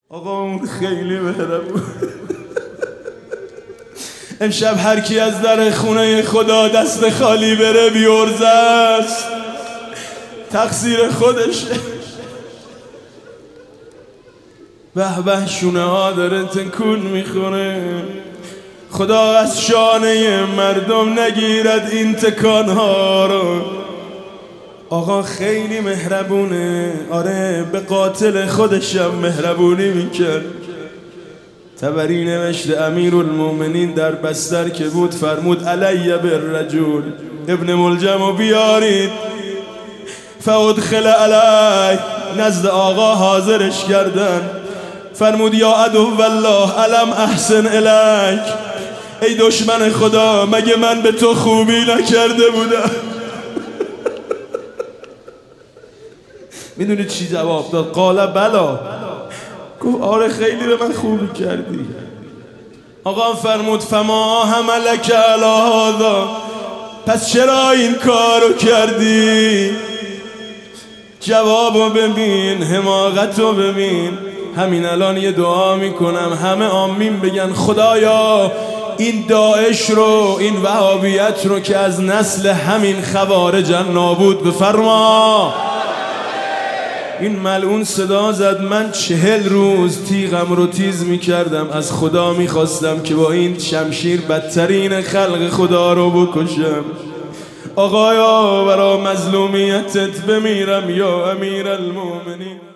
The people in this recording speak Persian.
آقا اون خیلی مهربون. امشب هر کی از در خونه خدا دست خالی بره بیورزه است، تقصیر خودشه. به به شونه ها داره تکون میخوره. خدا از شانه مردم نگیرد این تکان ها رو. آقا خیلی مهربونه. آره به قاتل خودشم مهربونی میکرد. طبری نوشته امیرالمومنین در بستر که بود فرمود علی بالرجل ابن ملجم بیارید فادخل علی. نزد آقا حاضرش کردن. فرمود یا عدو والله الم احسن الیک. ای دشمن خدا مگه من به تو خوبی نکرده بودم؟ میدونی چی جواب داد؟ قال بلا. گفت آره خیلی به من خوبی کردی. آقا فرمود فما حملک علی هذا. پس چرا این کارو کردی؟ جوابو ببین، حماقتو ببین. همین الان یه دعا میکنم همه آمین بگن خدایا این داعش رو، این وهابیت رو که از نسل همین خوارجن نابود بفرما. این ملعون صدا زد. من 40 روز تیغم رو تیز میکردم، از خدا میخواستم که با این شمشیر بدترین خلق خدا رو بکشم. آقایا برا مظلومیتت بمیرم یا امیرالمومنین.